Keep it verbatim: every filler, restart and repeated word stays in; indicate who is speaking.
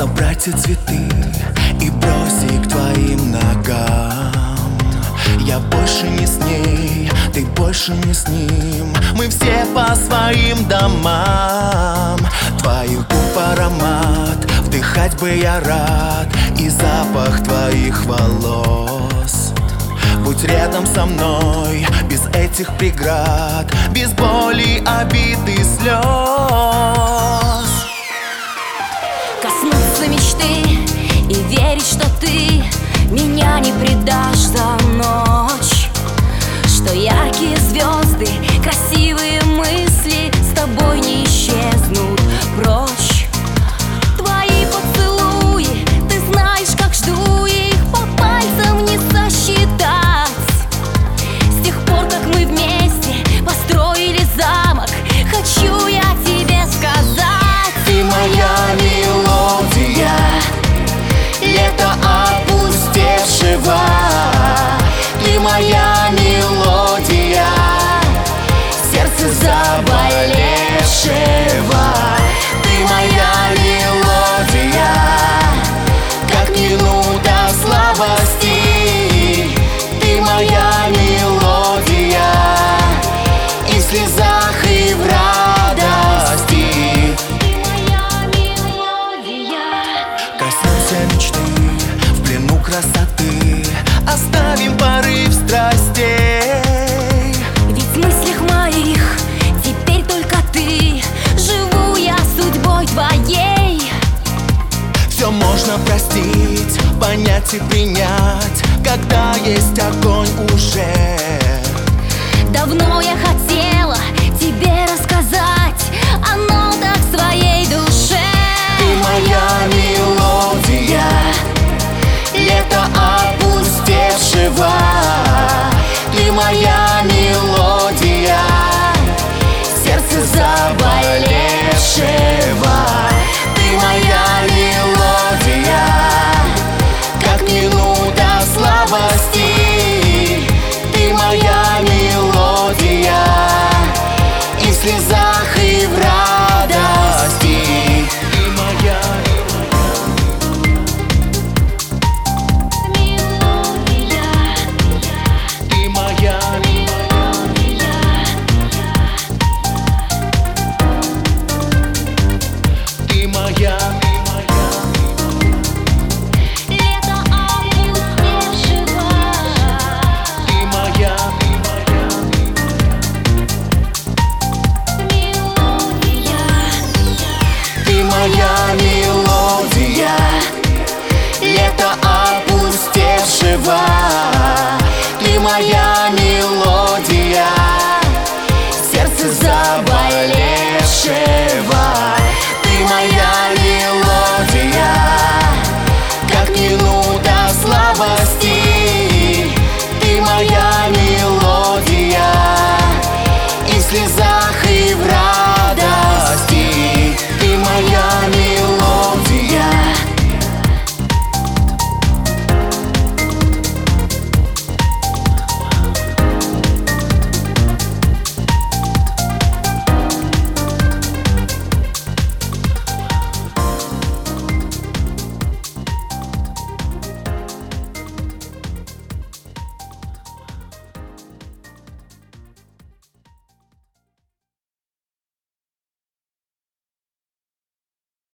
Speaker 1: собрать все цветы и бросить к твоим ногам. Я больше не с ней, ты больше не с ним. Мы все по своим домам. Твоих губ аромат вдыхать бы я рад, и запах твоих волос. Будь рядом со мной, без этих преград, без боли, обид и слез.
Speaker 2: Коснуться мечты и верить, что ты меня не предашь за ночь, что яркие звезды, красивые мысли с тобой не исчезнут прочь. Твои поцелуи, ты знаешь, как жду их, по пальцам не сосчитать. С тех пор, как мы вместе построили замок, хочу я тебе сказать:
Speaker 1: ты моя мелодия, лето опустевшего. Ты моя мелодия, сердце заболевшего. Ты моя мелодия, как минута слабости. Ты моя мелодия, и в слезах, и в радости.
Speaker 2: Ты моя мелодия.
Speaker 1: Коснемся мечты в плену красоты, оставим порыв страстей.
Speaker 2: Ведь в мыслях моих теперь только ты, живу я судьбой твоей.
Speaker 1: Все можно простить, понять и принять, когда есть огонь уже.
Speaker 2: Давно я хотела тебе рассказать о